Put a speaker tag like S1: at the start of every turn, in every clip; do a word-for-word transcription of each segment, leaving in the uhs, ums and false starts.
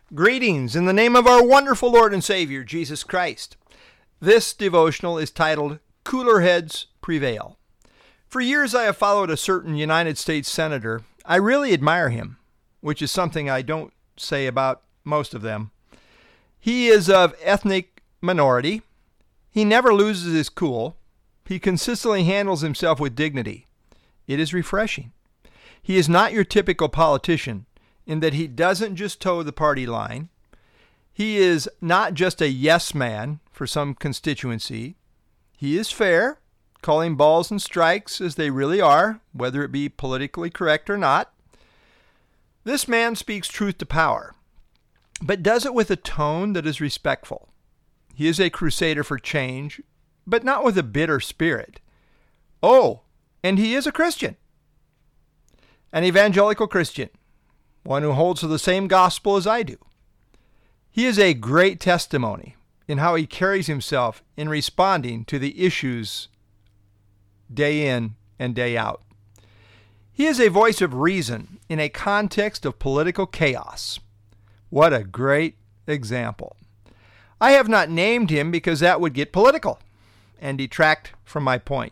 S1: Greetings in the name of our wonderful Lord and Savior, Jesus Christ. This devotional is titled, Cooler Heads Prevail. For years I have followed a certain United States senator. I really admire him, which is something I don't say about most of them. He is of ethnic minority. He never loses his cool. He consistently handles himself with dignity. It is refreshing. He is not your typical politician, in that he doesn't just toe the party line. He is not just a yes man for some constituency. He is fair, calling balls and strikes as they really are, whether it be politically correct or not. This man speaks truth to power, but does it with a tone that is respectful. He is a crusader for change, but not with a bitter spirit. Oh, and he is a Christian, an evangelical Christian, one who holds to the same gospel as I do. He is a great testimony in how he carries himself in responding to the issues day in and day out. He is a voice of reason in a context of political chaos. What a great example. I have not named him because that would get political and detract from my point.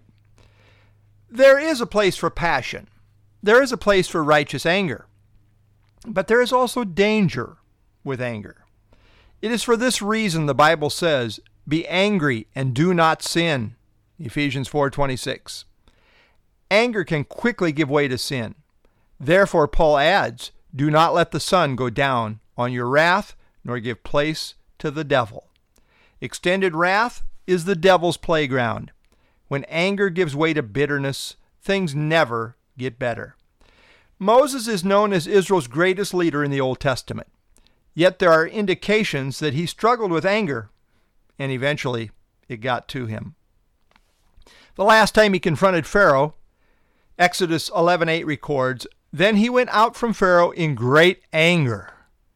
S1: There is a place for passion. There is a place for righteous anger. But there is also danger with anger. It is for this reason the Bible says, "Be angry and do not sin," Ephesians four twenty-six. Anger can quickly give way to sin. Therefore, Paul adds, "Do not let the sun go down on your wrath, nor give place to the devil." Extended wrath is the devil's playground. When anger gives way to bitterness, things never get better. Moses is known as Israel's greatest leader in the Old Testament. Yet there are indications that he struggled with anger, and eventually it got to him. The last time he confronted Pharaoh, Exodus eleven eight records, "Then he went out from Pharaoh in great anger."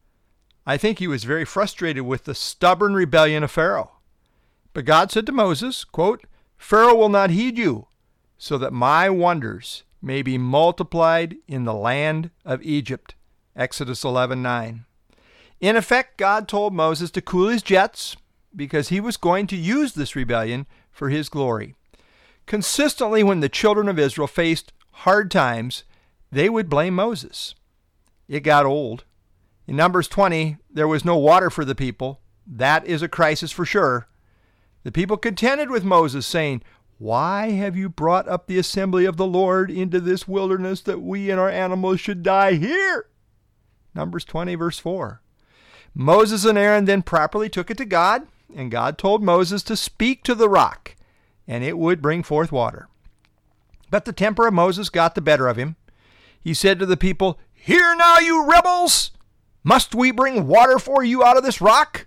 S1: I think he was very frustrated with the stubborn rebellion of Pharaoh. But God said to Moses, quote, "Pharaoh will not heed you, so that my wonders may be multiplied in the land of Egypt." Exodus eleven nine. In effect, God told Moses to cool his jets because he was going to use this rebellion for his glory. Consistently, when the children of Israel faced hard times, they would blame Moses. It got old. In Numbers twenty, there was no water for the people. That is a crisis for sure. The people contended with Moses, saying, "Why have you brought up the assembly of the Lord into this wilderness that we and our animals should die here?" Numbers twenty, verse four. Moses and Aaron then properly took it to God, and God told Moses to speak to the rock, and it would bring forth water. But the temper of Moses got the better of him. He said to the people, "Hear now, you rebels! Must we bring water for you out of this rock?"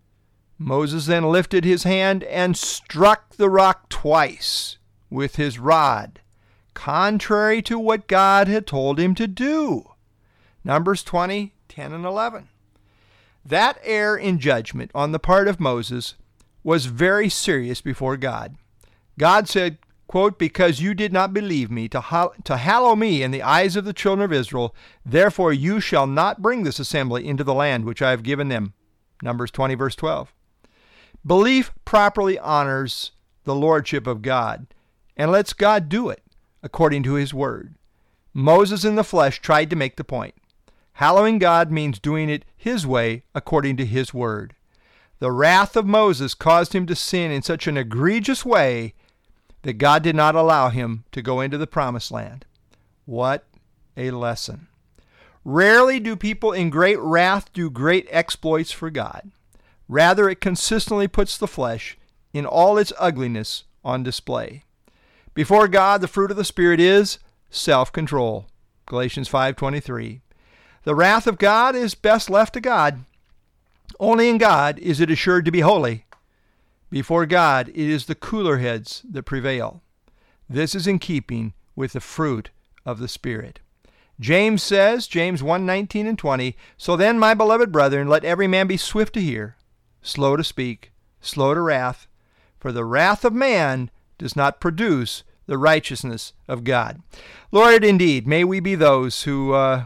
S1: Moses then lifted his hand and struck the rock twice with his rod, contrary to what God had told him to do. Numbers twenty, ten and eleven. That error in judgment on the part of Moses was very serious before God. God said, quote, "Because you did not believe me to, hall- to hallow me in the eyes of the children of Israel, therefore you shall not bring this assembly into the land which I have given them." Numbers twenty, verse twelve. Belief properly honors the lordship of God and lets God do it according to his word. Moses in the flesh tried to make the point. Hallowing God means doing it his way according to his word. The wrath of Moses caused him to sin in such an egregious way that God did not allow him to go into the promised land. What a lesson. Rarely do people in great wrath do great exploits for God. Rather, it consistently puts the flesh in all its ugliness on display. Before God, the fruit of the Spirit is self-control. Galatians five twenty-three. The wrath of God is best left to God. Only in God is it assured to be holy. Before God, it is the cooler heads that prevail. This is in keeping with the fruit of the Spirit. James says, James one nineteen and twenty, "So then, my beloved brethren, let every man be swift to hear, slow to speak, slow to wrath, for the wrath of man does not produce the righteousness of God." Lord, indeed, may we be those who uh,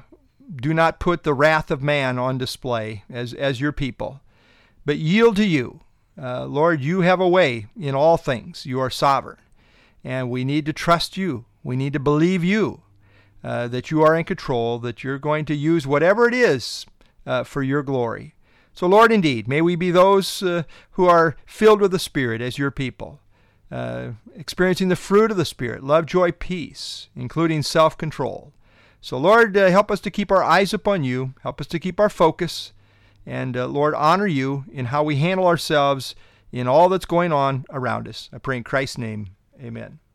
S1: do not put the wrath of man on display as, as your people, but yield to you. Uh, Lord, you have a way in all things. You are sovereign. And we need to trust you. We need to believe you, uh, that you are in control, that you're going to use whatever it is uh, for your glory. So, Lord, indeed, may we be those uh, who are filled with the Spirit as your people, uh, experiencing the fruit of the Spirit, love, joy, peace, including self-control. So, Lord, uh, help us to keep our eyes upon you. Help us to keep our focus. And, uh, Lord, honor you in how we handle ourselves in all that's going on around us. I pray in Christ's name, amen.